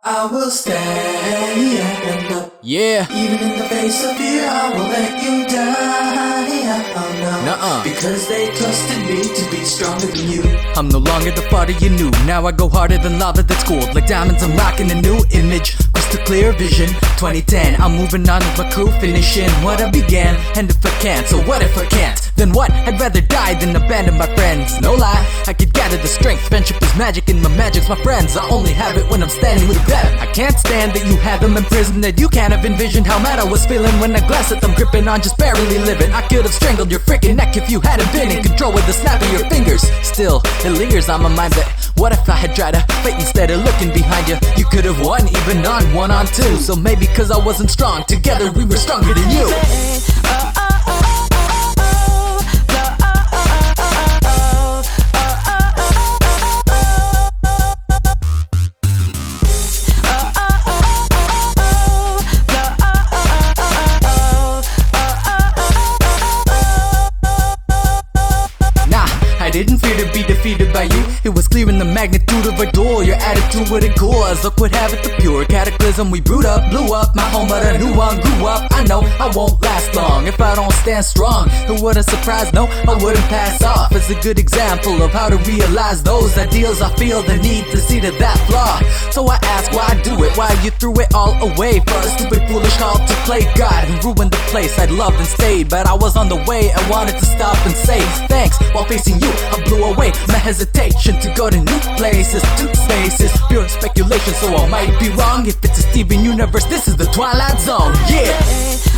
I will stand up. Yeah. Even in the face of fear, I will let you die. Oh no. Nuh-uh. Because they trusted me to be stronger than you. I'm no longer the fighter you knew. Now I go harder than lava that's cooled. Like diamonds, I'm rocking a new image. Crystal clear vision. 2010, I'm moving on with my crew, finishing what I began. And if I can't, so what if I can't? Then what? I'd rather die than abandon my friends. No lie, I could gather the strength. Friendship is magic and my magic's my friends. I only have it when I'm standing with them. I can't stand that you have them in prison, that you can't have envisioned how mad I was feeling when I glanced at them gripping on, just barely living. I could have strangled your freaking neck if you hadn't been in control with the snap of your fingers. Still, it lingers on my mind that what if I had tried to fight instead of looking behind you? You could have won even on 1-on-2. So maybe cause I wasn't strong, together we were stronger than you. I didn't fear to be defeated by you. It was clear in the magnitude of our duel. Your attitude wouldn't cool us. Look what havoc, the pure cataclysm. We brewed up, blew up my home, but a new one grew up. I know I won't last long if I don't stand strong. It wouldn't surprise, no, I wouldn't pass off. It's a good example of how to realize those ideals. I feel the need to see to that flaw. So I ask why I do it, why you threw it all away for a stupid foolish call to play God and ruin the place I'd loved and stayed. But I was on the way, I wanted to stop and say thanks while facing you. I blew away my hesitation to go to new places, to spaces. Pure speculation, so I might be wrong. If it's a Steven Universe, this is the Twilight Zone, yeah.